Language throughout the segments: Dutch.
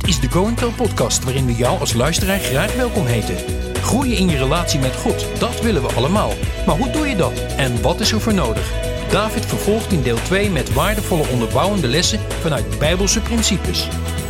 Dit is de Go & Tell podcast waarin we jou als luisteraar graag welkom heten. Groeien in je relatie met God, dat willen we allemaal. Maar hoe doe je dat? En wat is er voor nodig? David vervolgt in deel 2 met waardevolle onderbouwende lessen vanuit Bijbelse principes.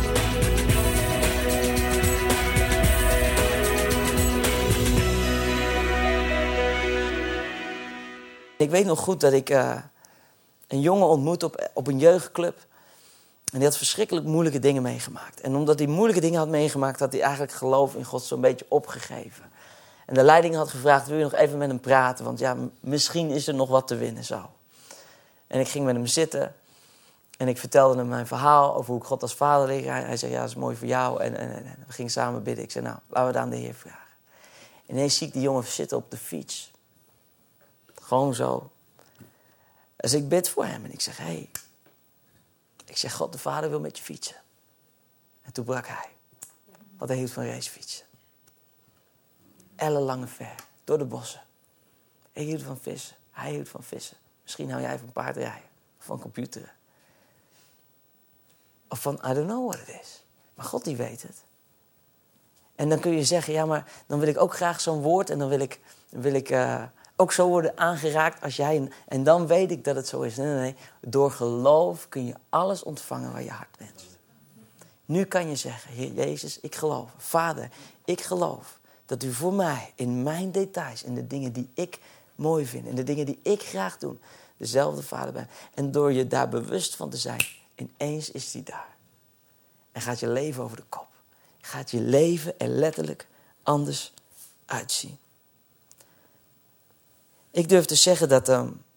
Ik weet nog goed dat ik een jongen ontmoette op een jeugdclub. En die had verschrikkelijk moeilijke dingen meegemaakt. En omdat hij moeilijke dingen had meegemaakt, had hij eigenlijk geloof in God zo'n beetje opgegeven. En de leiding had gevraagd, wil je nog even met hem praten? Want ja, misschien is er nog wat te winnen zo. En ik ging met hem zitten. En ik vertelde hem mijn verhaal over hoe ik God als vader leer. Hij zei, ja, dat is mooi voor jou. En we gingen samen bidden. Ik zei, nou, laten we het aan de Heer vragen. En ineens zie ik die jongen zitten op de fiets. Gewoon zo. Dus ik bid voor hem en ik zeg, hey. Ik zeg, God de Vader wil met je fietsen. En toen brak hij. Want hij hield van racefietsen. Ellenlange ver, door de bossen. Ik hield van vissen, hij hield van vissen. Misschien hou jij van paardrijden, of van computeren. Of van, I don't know what it is. Maar God die weet het. En dan kun je zeggen, ja, maar dan wil ik ook graag zo'n woord. En dan wil ik ook zo worden aangeraakt als jij. En dan weet ik dat het zo is. Nee. Door geloof kun je alles ontvangen waar je hart wenst. Nu kan je zeggen, Heer Jezus, ik geloof. Vader, ik geloof dat u voor mij in mijn details, in de dingen die ik mooi vind, in de dingen die ik graag doe, dezelfde Vader bent. En door je daar bewust van te zijn, ineens is hij daar. En gaat je leven over de kop. Gaat je leven er letterlijk anders uitzien. Ik durf te zeggen dat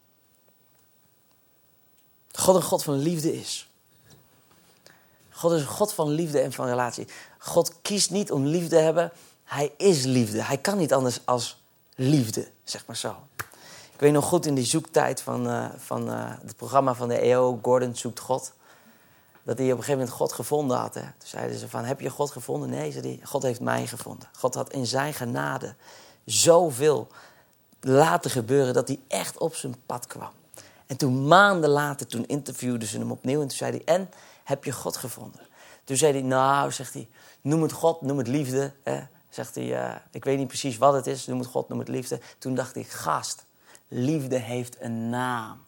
God een God van liefde is. God is een God van liefde en van relatie. God kiest niet om liefde te hebben. Hij is liefde. Hij kan niet anders als liefde, zeg maar zo. Ik weet nog goed in die zoektijd van het programma van de EO, Gordon zoekt God. Dat hij op een gegeven moment God gevonden had. Hè. Toen zeiden ze van, heb je God gevonden? Nee, zei hij, God heeft mij gevonden. God had in zijn genade zoveel laten gebeuren dat hij echt op zijn pad kwam. En toen maanden later, toen interviewden ze hem opnieuw. En toen zei hij, en, heb je God gevonden? Toen zei hij, nou, zegt hij, noem het God, noem het liefde. Zegt hij, ik weet niet precies wat het is, noem het God, noem het liefde. Toen dacht ik, gast, liefde heeft een naam.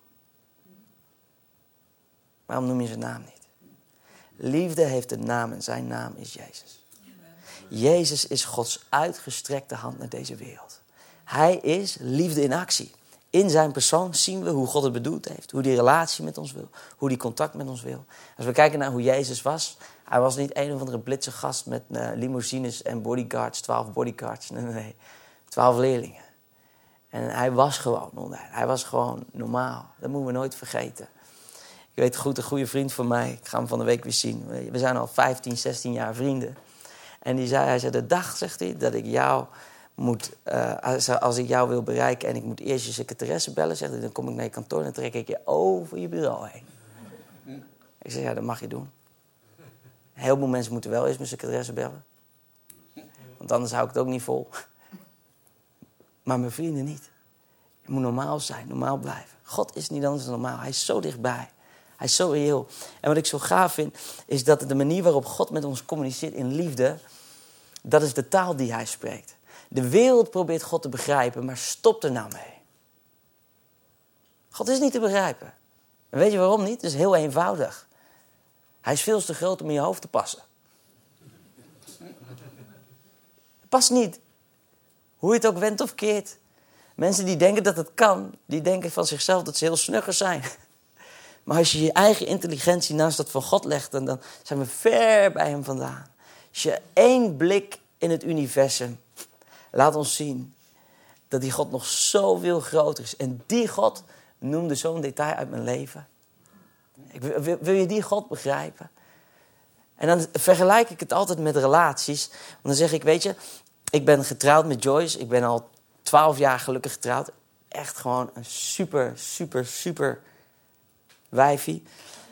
Waarom noem je zijn naam niet? Liefde heeft een naam en zijn naam is Jezus. Jezus is Gods uitgestrekte hand naar deze wereld. Hij is liefde in actie. In zijn persoon zien we hoe God het bedoeld heeft. Hoe die relatie met ons wil. Hoe die contact met ons wil. Als we kijken naar hoe Jezus was. Hij was niet een of andere blitse gast met limousines en bodyguards. 12 bodyguards. Nee. 12 leerlingen. En hij was gewoon onder. Hij was gewoon normaal. Dat moeten we nooit vergeten. Ik weet goed, een goede vriend van mij. Ik ga hem van de week weer zien. We zijn al 15, 16 jaar vrienden. En hij zei, de dag, zegt hij, dat ik jou moet, als ik jou wil bereiken en ik moet eerst je secretaresse bellen, zegt hij, dan kom ik naar je kantoor en dan trek ik je over je bureau heen. Ik zeg, ja, dat mag je doen. Een heleboel mensen moeten wel eerst mijn secretaresse bellen. Want anders hou ik het ook niet vol. Maar mijn vrienden niet. Je moet normaal zijn, normaal blijven. God is niet anders dan normaal. Hij is zo dichtbij. Hij is zo reëel. En wat ik zo gaaf vind, is dat de manier waarop God met ons communiceert in liefde, dat is de taal die hij spreekt. De wereld probeert God te begrijpen, maar stop er nou mee. God is niet te begrijpen. En weet je waarom niet? Het is heel eenvoudig. Hij is veel te groot om in je hoofd te passen. Het past niet. Hoe je het ook wendt of keert. Mensen die denken dat het kan, die denken van zichzelf dat ze heel snugger zijn. Maar als je je eigen intelligentie naast dat van God legt, dan zijn we ver bij hem vandaan. Als je 1 blik in het universum laat ons zien dat die God nog zoveel groter is. En die God noemde zo'n detail uit mijn leven. Wil je die God begrijpen? En dan vergelijk ik het altijd met relaties. Want dan zeg ik, weet je, ik ben getrouwd met Joyce. Ik ben al 12 jaar gelukkig getrouwd. Echt gewoon een super wijfie.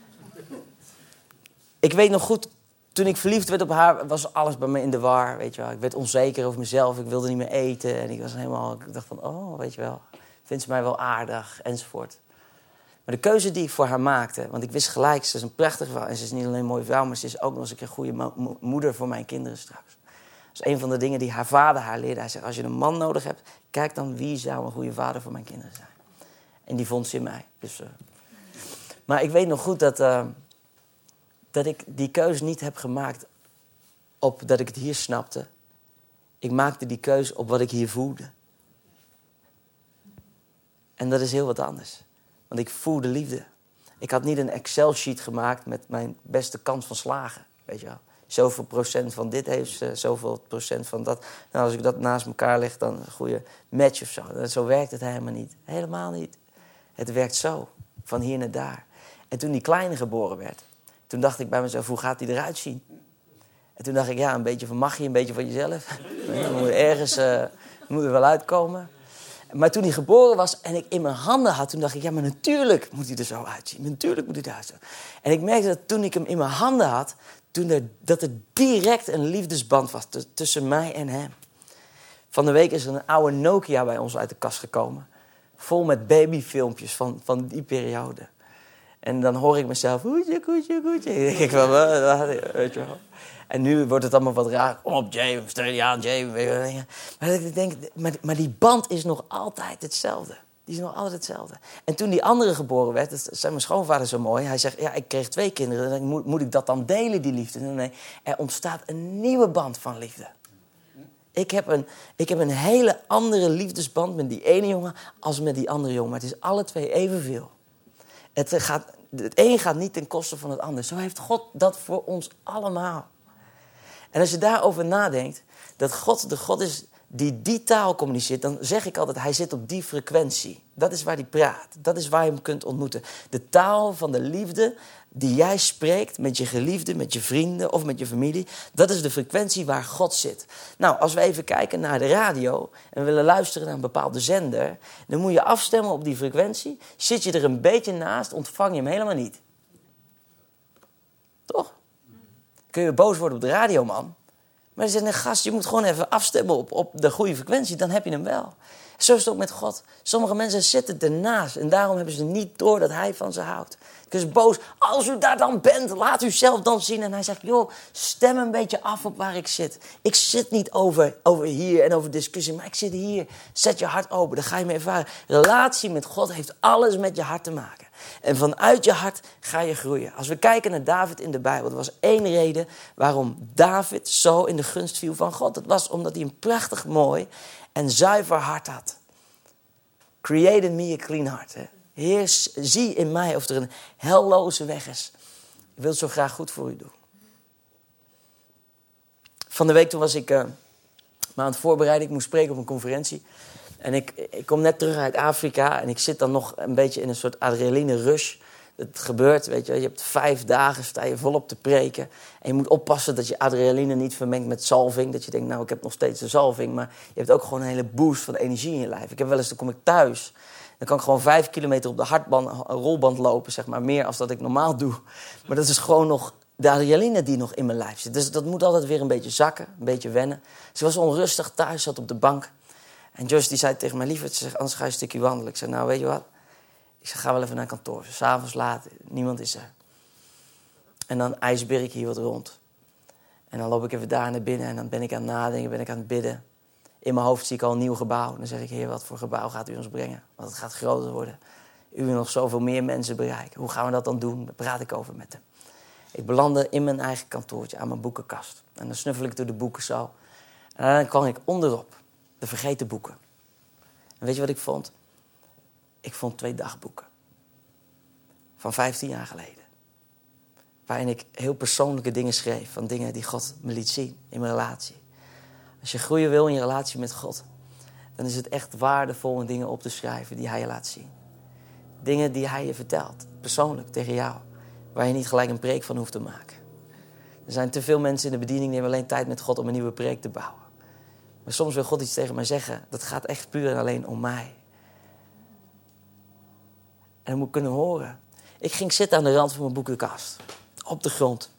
Ik weet nog goed, toen ik verliefd werd op haar, was alles bij me in de war. Weet je wel. Ik werd onzeker over mezelf. Ik wilde niet meer eten. En ik dacht van, oh, weet je wel. Vindt ze mij wel aardig? Enzovoort. Maar de keuze die ik voor haar maakte... want ik wist gelijk, ze is een prachtige vrouw... en ze is niet alleen een mooie vrouw... maar ze is ook nog eens een keer een goede moeder voor mijn kinderen straks. Dat is een van de dingen die haar vader haar leerde. Hij zegt, als je een man nodig hebt... kijk dan wie zou een goede vader voor mijn kinderen zijn. En die vond ze in mij. Dus, maar ik weet nog goed dat ik die keuze niet heb gemaakt... op dat ik het hier snapte. Ik maakte die keuze op wat ik hier voelde. En dat is heel wat anders. Want ik voelde liefde. Ik had niet een Excel-sheet gemaakt met mijn beste kans van slagen. Weet je wel. Zoveel procent van dit heeft ze, zoveel procent van dat. Nou, als ik dat naast elkaar leg, dan een goede match of zo. Zo werkt het helemaal niet. Helemaal niet. Het werkt zo. Van hier naar daar. En toen die kleine geboren werd, toen dacht ik bij mezelf, hoe gaat die eruit zien? En toen dacht ik, ja, een beetje van magie, een beetje van jezelf. Dan moet ergens moet er wel uitkomen. Maar toen hij geboren was en ik in mijn handen had... toen dacht ik, ja, maar natuurlijk moet hij er zo uitzien. Natuurlijk moet hij eruit zien. En ik merkte dat toen ik hem in mijn handen had... dat er direct een liefdesband was tussen mij en hem. Van de week is er een oude Nokia bij ons uit de kast gekomen. Vol met babyfilmpjes van die periode. En dan hoor ik mezelf... Goedje, goedje, goedje. En dan denk ik van, weet je wel. En nu wordt het allemaal wat raar. Kom op, Jay, steun je aan, Jay. Maar ik denk, maar die band is nog altijd hetzelfde. Die is nog altijd hetzelfde. En toen die andere geboren werd, dat zei mijn schoonvader zo mooi. Hij zegt, ja, ik kreeg 2 kinderen. Dan moet ik dat dan delen, die liefde? Nee, er ontstaat een nieuwe band van liefde. Ik heb een hele andere liefdesband met die ene jongen als met die andere jongen. Maar het is alle twee evenveel. Het een gaat niet ten koste van het ander. Zo heeft God dat voor ons allemaal. En als je daarover nadenkt, dat God de God is die taal communiceert, dan zeg ik altijd, hij zit op die frequentie. Dat is waar hij praat. Dat is waar je hem kunt ontmoeten. De taal van de liefde die jij spreekt met je geliefde, met je vrienden of met je familie, dat is de frequentie waar God zit. Nou, als we even kijken naar de radio en we willen luisteren naar een bepaalde zender, dan moet je afstemmen op die frequentie. Zit je er een beetje naast, ontvang je hem helemaal niet. Toch? Kun je boos worden op de radioman. Maar ze zeggen, gast, je moet gewoon even afstemmen op de goede frequentie. Dan heb je hem wel. Zo is het ook met God. Sommige mensen zitten ernaast. En daarom hebben ze niet door dat hij van ze houdt. Ik is boos. Als u daar dan bent, laat u zelf dan zien. En hij zegt, joh, stem een beetje af op waar ik zit. Ik zit niet over hier en over discussie. Maar ik zit hier. Zet je hart open. Dan ga je me ervaren. Relatie met God heeft alles met je hart te maken. En vanuit je hart ga je groeien. Als we kijken naar David in de Bijbel. Er was 1 reden waarom David zo in de gunst viel van God. Dat was omdat hij een prachtig mooi en zuiver hart had. Create in me a clean heart. Hè? Heer, zie in mij of er een helloze weg is. Ik wil het zo graag goed voor u doen. Van de week toen was ik me aan het voorbereiden. Ik moest spreken op een conferentie. En ik kom net terug uit Afrika. En ik zit dan nog een beetje in een soort adrenaline rush. Het gebeurt, weet je. Je hebt 5 dagen, sta je volop te preken. En je moet oppassen dat je adrenaline niet vermengt met zalving. Dat je denkt, nou, ik heb nog steeds de zalving. Maar je hebt ook gewoon een hele boost van energie in je lijf. Ik heb wel eens, dan kom ik thuis. Dan kan ik gewoon 5 kilometer op de rolband lopen, zeg maar. Meer als dat ik normaal doe. Maar dat is gewoon nog de adrenaline die nog in mijn lijf zit. Dus dat moet altijd weer een beetje zakken, een beetje wennen. Ze was onrustig thuis, zat op de bank. En Joyce die zei tegen mij, lieverd, ze zegt, anders ga je een stukje wandelen. Ik zei, nou, weet je wat? Ik zeg, ga wel even naar kantoor. 's Avonds laat, niemand is er. En dan ijsbeer ik hier wat rond. En dan loop ik even daar naar binnen en dan ben ik aan het nadenken, ben ik aan het bidden. In mijn hoofd zie ik al een nieuw gebouw. Dan zeg ik, Heer, wat voor gebouw gaat u ons brengen? Want het gaat groter worden. U wil nog zoveel meer mensen bereiken. Hoe gaan we dat dan doen? Daar praat ik over met hem. Ik belandde in mijn eigen kantoortje aan mijn boekenkast. En dan snuffel ik door de boeken zo. En dan kwam ik onderop. De vergeten boeken. En weet je wat ik vond? Ik vond 2 dagboeken. Van 15 jaar geleden. Waarin ik heel persoonlijke dingen schreef. Van dingen die God me liet zien in mijn relatie. Als je groeien wil in je relatie met God. Dan is het echt waardevol om dingen op te schrijven die hij je laat zien. Dingen die hij je vertelt. Persoonlijk tegen jou. Waar je niet gelijk een preek van hoeft te maken. Er zijn te veel mensen in de bediening die hebben alleen tijd met God om een nieuwe preek te bouwen. Maar soms wil God iets tegen mij zeggen. Dat gaat echt puur en alleen om mij. En dat moet ik kunnen horen. Ik ging zitten aan de rand van mijn boekenkast. Op de grond.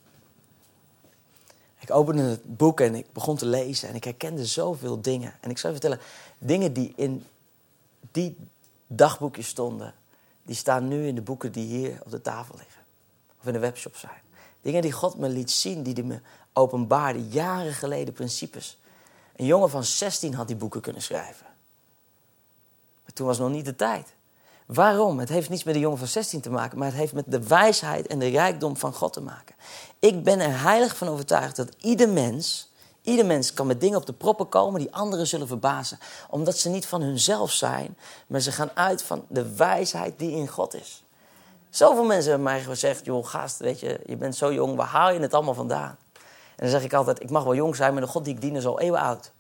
Ik opende het boek en ik begon te lezen. En ik herkende zoveel dingen. En ik zou je vertellen, dingen die in die dagboekjes stonden. die staan nu in de boeken die hier op de tafel liggen. Of in de webshop zijn. Dingen die God me liet zien, die hij me openbaarde. Jaren geleden principes. Een jongen van 16 had die boeken kunnen schrijven. Maar toen was nog niet de tijd. Waarom? Het heeft niets met de jongen van 16 te maken, maar het heeft met de wijsheid en de rijkdom van God te maken. Ik ben er heilig van overtuigd dat ieder mens kan met dingen op de proppen komen die anderen zullen verbazen. Omdat ze niet van hunzelf zijn, maar ze gaan uit van de wijsheid die in God is. Zoveel mensen hebben mij gezegd, joh gast, weet je bent zo jong, waar haal je het allemaal vandaan? En dan zeg ik altijd, ik mag wel jong zijn, maar de God die ik dien is al eeuwen oud.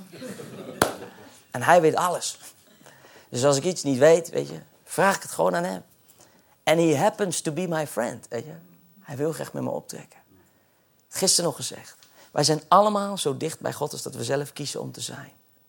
En hij weet alles. Dus als ik iets niet weet, weet je, vraag ik het gewoon aan hem. And he happens to be my friend, weet je. Hij wil graag met me optrekken. Gisteren nog gezegd. Wij zijn allemaal zo dicht bij God als dat we zelf kiezen om te zijn.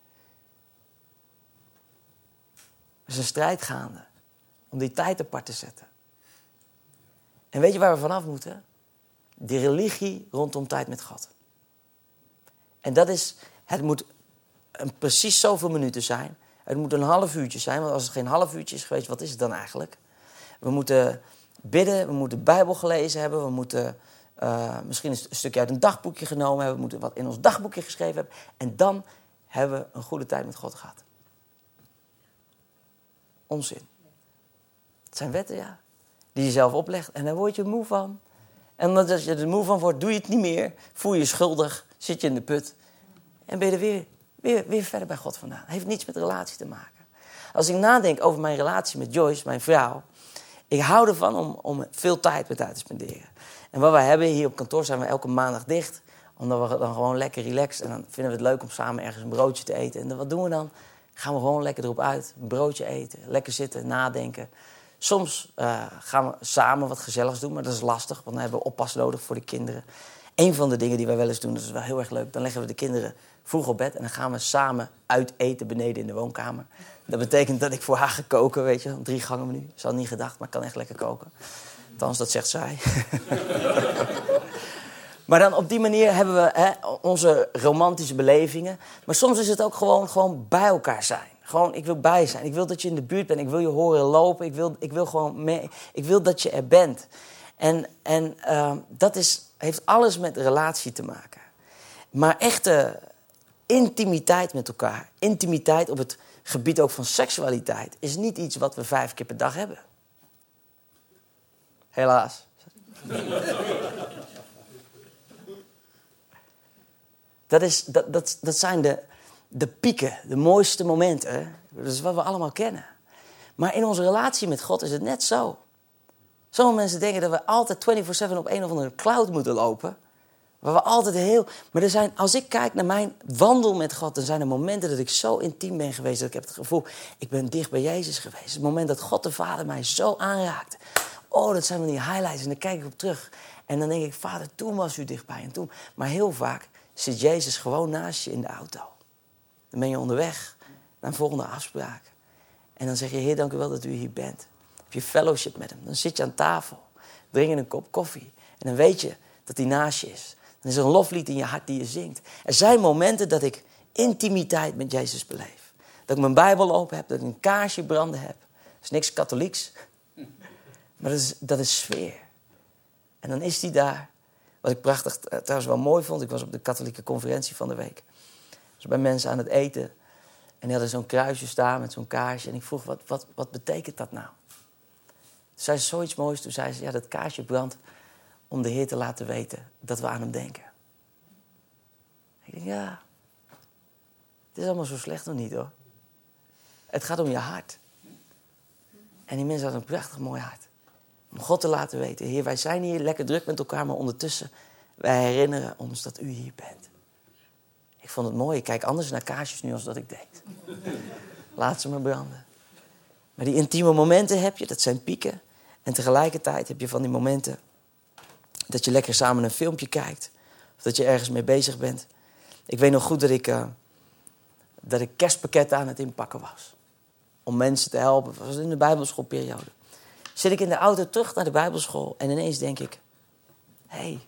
Er is een strijd gaande om die tijd apart te zetten. En weet je waar we vanaf moeten? Die religie rondom tijd met God. En dat is, het moet precies zoveel minuten zijn. Het moet een half uurtje zijn, want als het geen half uurtje is geweest, wat is het dan eigenlijk? We moeten bidden, we moeten de Bijbel gelezen hebben, we moeten misschien een stukje uit een dagboekje genomen hebben, we moeten wat in ons dagboekje geschreven hebben. En dan hebben we een goede tijd met God gehad. Onzin. Het zijn wetten, ja, die je zelf oplegt en daar word je moe van. En omdat je er moe van wordt, doe je het niet meer, voel je je schuldig, zit je in de put en ben je er weer verder bij God vandaan. Het heeft niets met relatie te maken. Als ik nadenk over mijn relatie met Joyce, mijn vrouw, ik hou ervan om veel tijd met haar te spenderen. En wat wij hebben hier op kantoor zijn we elke maandag dicht, omdat we dan gewoon lekker relaxed en dan vinden we het leuk om samen ergens een broodje te eten. En wat doen we dan? Gaan we gewoon lekker erop uit, een broodje eten, lekker zitten, nadenken. Soms gaan we samen wat gezelligs doen, maar dat is lastig, want dan hebben we oppas nodig voor de kinderen. Een van de dingen die wij wel eens doen, dat is wel heel erg leuk, dan leggen we de kinderen vroeg op bed en dan gaan we samen uit eten beneden in de woonkamer. Dat betekent dat ik voor haar ga koken, weet je, een 3 gangen menu. Ze had niet gedacht, maar ik kan echt lekker koken. Althans, dat zegt zij. Maar dan op die manier hebben we onze romantische belevingen. Maar soms is het ook gewoon bij elkaar zijn. Gewoon, ik wil bij zijn. Ik wil dat je in de buurt bent. Ik wil je horen lopen. Ik wil gewoon mee. Ik wil dat je er bent. En dat heeft alles met relatie te maken. Maar echte intimiteit met elkaar. Intimiteit op het gebied ook van seksualiteit. Is niet iets wat we 5 keer per dag hebben. Helaas. Dat zijn de pieken, de mooiste momenten. Dat is wat we allemaal kennen. Maar in onze relatie met God is het net zo. Sommige mensen denken dat we altijd 24/7 op een of andere cloud moeten lopen. Waar we altijd Maar als ik kijk naar mijn wandel met God, dan zijn er momenten dat ik zo intiem ben geweest. Dat ik heb het gevoel, ik ben dicht bij Jezus geweest. Het moment dat God de Vader mij zo aanraakte. Oh, dat zijn wel die highlights. En dan kijk ik op terug. En dan denk ik, Vader, toen was u dichtbij. En toen. Maar heel vaak zit Jezus gewoon naast je in de auto. Dan ben je onderweg naar een volgende afspraak. En dan zeg je, Heer, dank u wel dat u hier bent. Heb je fellowship met hem. Dan zit je aan tafel. Drink je een kop koffie. En dan weet je dat hij naast je is. Dan is er een loflied in je hart die je zingt. Er zijn momenten dat ik intimiteit met Jezus beleef. Dat ik mijn Bijbel open heb. Dat ik een kaarsje branden heb. Dat is niks katholieks. Maar dat is sfeer. En dan is hij daar. Wat ik prachtig trouwens wel mooi vond. Ik was op de katholieke conferentie van de week. Ik was bij mensen aan het eten. En die hadden zo'n kruisje staan met zo'n kaarsje. En ik vroeg, wat betekent dat nou? Toen zei ze zoiets moois. Toen zei ze, ja, dat kaarsje brandt om de Heer te laten weten dat we aan hem denken. Ik denk, ja, het is allemaal zo slecht nog niet hoor. Het gaat om je hart. En die mensen hadden een prachtig mooi hart. Om God te laten weten, Heer, wij zijn hier lekker druk met elkaar, maar ondertussen, wij herinneren ons dat u hier bent. Ik vond het mooi, ik kijk anders naar kaarsjes nu als dat ik deed. Laat ze maar branden. Maar die intieme momenten heb je, dat zijn pieken. En tegelijkertijd heb je van die momenten dat je lekker samen een filmpje kijkt. Of dat je ergens mee bezig bent. Ik weet nog goed dat ik kerstpakketten aan het inpakken was. Om mensen te helpen. Dat was in de bijbelschoolperiode. Zit ik in de auto terug naar de bijbelschool. En ineens denk ik, hé,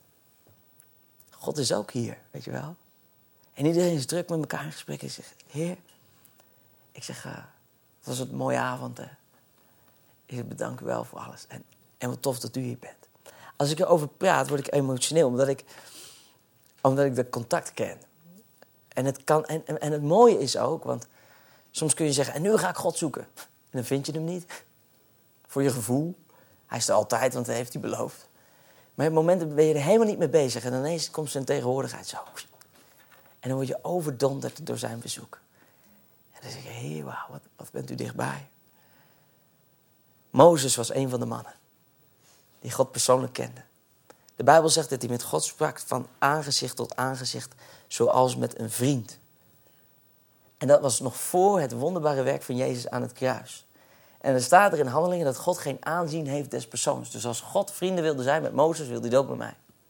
God is ook hier, weet je wel. En iedereen is druk met elkaar in gesprek. Ik zeg, Heer, het was een mooie avond. Hè? Ik bedank u wel voor alles. En wat tof dat u hier bent. Als ik erover praat, word ik emotioneel. Omdat ik dat contact ken. En het mooie is ook, want soms kun je zeggen, en nu ga ik God zoeken. En dan vind je hem niet. Voor je gevoel. Hij is er altijd, want dat heeft hij beloofd. Maar op momenten ben je er helemaal niet mee bezig. En ineens komt zijn tegenwoordigheid zo. En dan word je overdonderd door zijn bezoek. En dan zeg je, hey, wauw, wat bent u dichtbij. Mozes was een van de mannen die God persoonlijk kende. De Bijbel zegt dat hij met God sprak van aangezicht tot aangezicht, zoals met een vriend. En dat was nog voor het wonderbare werk van Jezus aan het kruis. En er staat er in Handelingen dat God geen aanzien heeft des persoons. Dus als God vrienden wilde zijn met Mozes, wilde hij dat ook met mij.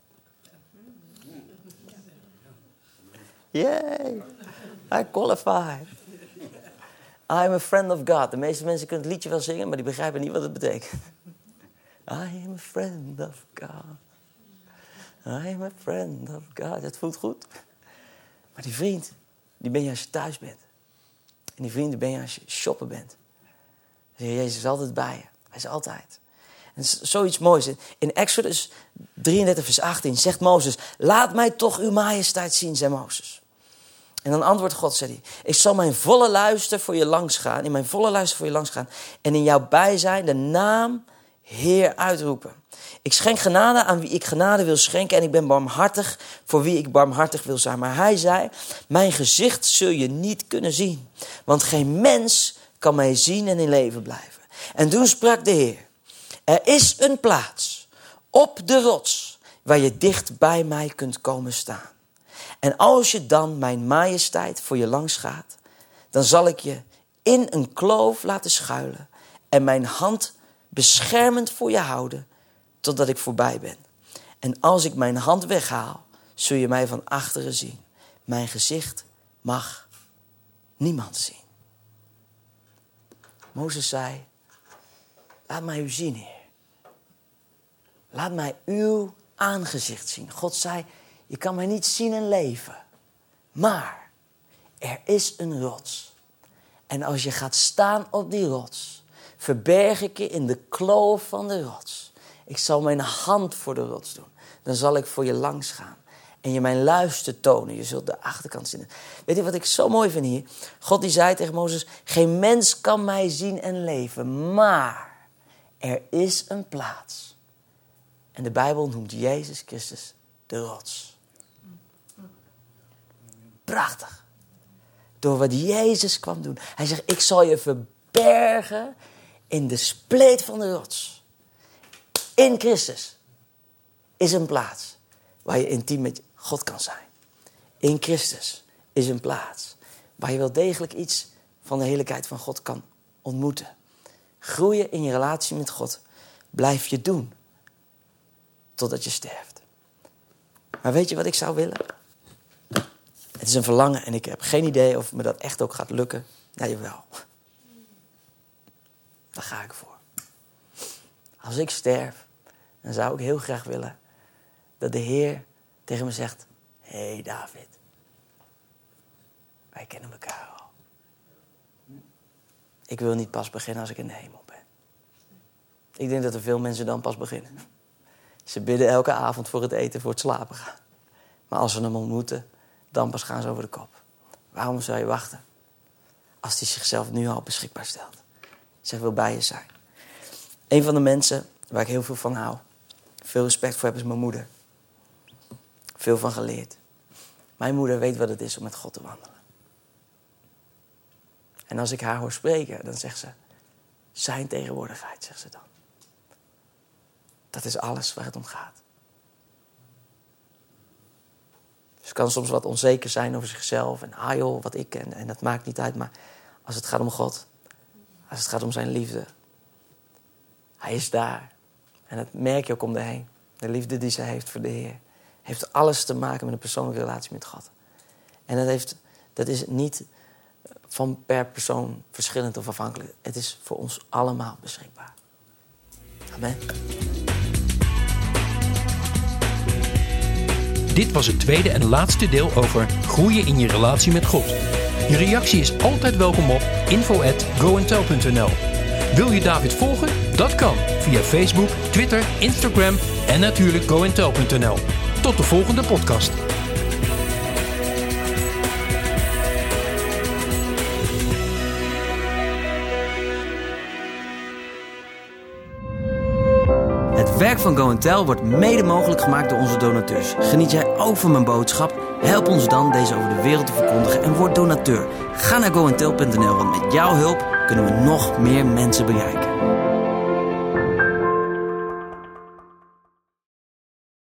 Yay, I qualify. I'm a friend of God. De meeste mensen kunnen het liedje wel zingen, maar die begrijpen niet wat het betekent. I am a friend of God. I am a friend of God. Dat voelt goed. Maar die vriend, die ben je als je thuis bent. En die vriend, die ben je als je shoppen bent. Dan zeg je, Jezus is altijd bij je. Hij is altijd. En het is zoiets moois. In Exodus 33 vers 18 zegt Mozes, laat mij toch uw majesteit zien, zei Mozes. En dan antwoordt God, zei hij, ik zal mijn volle luister voor je langs gaan. In mijn volle luister voor je langs gaan. En in jouw bijzijn de naam Heer uitroepen. Ik schenk genade aan wie ik genade wil schenken. En ik ben barmhartig voor wie ik barmhartig wil zijn. Maar hij zei, mijn gezicht zul je niet kunnen zien. Want geen mens kan mij zien en in leven blijven. En toen sprak de Heer, er is een plaats op de rots waar je dicht bij mij kunt komen staan. En als je dan mijn majesteit voor je langs gaat, dan zal ik je in een kloof laten schuilen en mijn hand beschermend voor je houden totdat ik voorbij ben. En als ik mijn hand weghaal, zul je mij van achteren zien. Mijn gezicht mag niemand zien. Mozes zei, laat mij u zien, Heer. Laat mij uw aangezicht zien. God zei, je kan mij niet zien en leven. Maar er is een rots. En als je gaat staan op die rots, verberg ik je in de kloof van de rots. Ik zal mijn hand voor de rots doen. Dan zal ik voor je langs gaan. En je mijn luister tonen. Je zult de achterkant zien. Weet je wat ik zo mooi vind hier? God die zei tegen Mozes, geen mens kan mij zien en leven. Maar er is een plaats. En de Bijbel noemt Jezus Christus de rots. Prachtig. Door wat Jezus kwam doen. Hij zegt, ik zal je verbergen in de spleet van de rots. In Christus is een plaats waar je intiem met God kan zijn. In Christus is een plaats waar je wel degelijk iets van de heerlijkheid van God kan ontmoeten. Groeien in je relatie met God blijf je doen totdat je sterft. Maar weet je wat ik zou willen? Het is een verlangen en ik heb geen idee of me dat echt ook gaat lukken. Nou, jawel. Daar ga ik voor. Als ik sterf, dan zou ik heel graag willen dat de Heer tegen me zegt, hey David, wij kennen elkaar al. Ik wil niet pas beginnen als ik in de hemel ben. Ik denk dat er veel mensen dan pas beginnen. Ze bidden elke avond voor het eten, voor het slapen gaan. Maar als ze hem ontmoeten, dan pas gaan ze over de kop. Waarom zou je wachten? Als hij zichzelf nu al beschikbaar stelt. Zeg, wil bij je zijn. Een van de mensen waar ik heel veel van hou, veel respect voor heb, is mijn moeder. Veel van geleerd. Mijn moeder weet wat het is om met God te wandelen. En als ik haar hoor spreken, dan zegt ze, zijn tegenwoordigheid, zegt ze dan. Dat is alles waar het om gaat. Ze kan soms wat onzeker zijn over zichzelf. En joh, wat ik ken. En dat maakt niet uit. Maar als het gaat om God. Als het gaat om zijn liefde. Hij is daar. En dat merk je ook om de heen. De liefde die zij heeft voor de Heer. Heeft alles te maken met een persoonlijke relatie met God. En dat is niet van per persoon verschillend of afhankelijk. Het is voor ons allemaal beschikbaar. Amen. Dit was het tweede en laatste deel over groeien in je relatie met God. Je reactie is altijd welkom op info@goandtell.nl. Wil je David volgen? Dat kan via Facebook, Twitter, Instagram en natuurlijk goentel.nl. Tot de volgende podcast. Het werk van Go & Tell wordt mede mogelijk gemaakt door onze donateurs. Geniet jij ook van mijn boodschap? Help ons dan deze over de wereld te verkondigen en word donateur. Ga naar goentel.nl, want met jouw hulp kunnen we nog meer mensen bereiken.